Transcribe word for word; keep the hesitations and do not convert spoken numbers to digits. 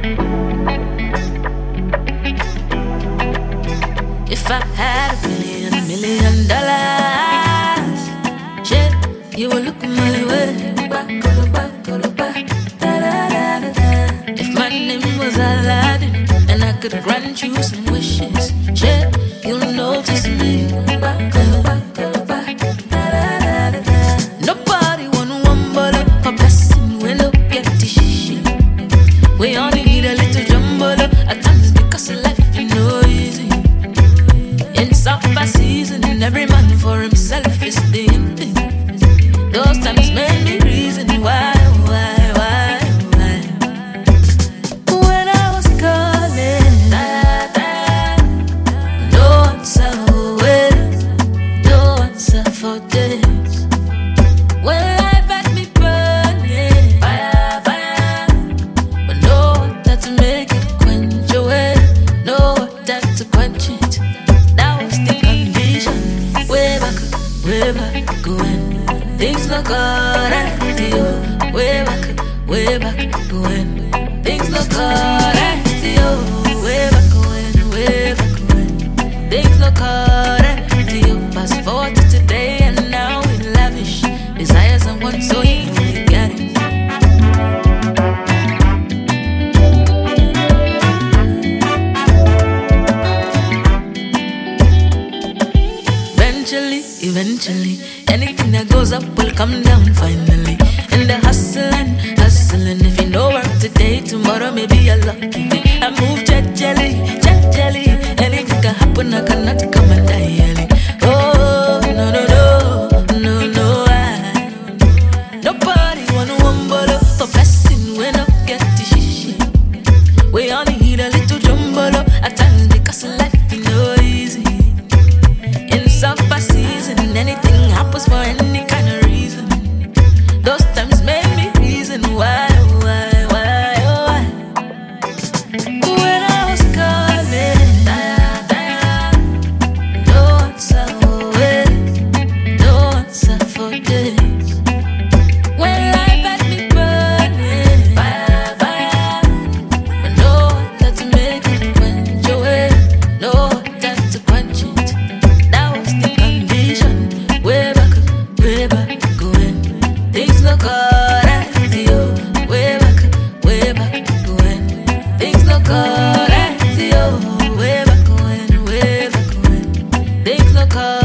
If I had a million, million dollars, shit, you would look my way. If my name was Aladdin and I could grant you some wishes, shit, you'll notice me. Nobody want one bullet for blessing. We look at this shit. We only need a little jumbo at times because life is no easy. In summer season, and every man for himself is the end thing. Those times made me reason why, why, why, why. When I was calling, da, da, no answer, wait, no answer for days. When life had me burning, fire, fire, but no water to make it quench away, no water to quench it. That was the condition. Way back, way back when things look alright to you. Way back, way back when things look alright to you. Way back when, way back when things look alright to you. Fast forward to today and now we lavish desires and wants, so you know we get it. Eventually, eventually, anything that goes up will come down finally. And the hustling, hustling. If you know work today, tomorrow maybe a lucky day. I move jet jelly, jet jelly. Anything can happen, I cannot come and die early. Oh, no, no, no, no, no, I. Nobody want one bottle for blessing. We don't get the shit. We only need a little jumbo at times because life is no easy. In summer season, anything happens for any kind of reason. Those times made me reason why, why, why, why. When I was calling, da, da, no answer, wait, no answer for days. When life had me burning, fire, fire, but no water to make it quench away, no water to quench it. That was the condition. Way back, way back when things look alright to you. Way back, way back when things look alright to you. Way back when, way back when things look alright.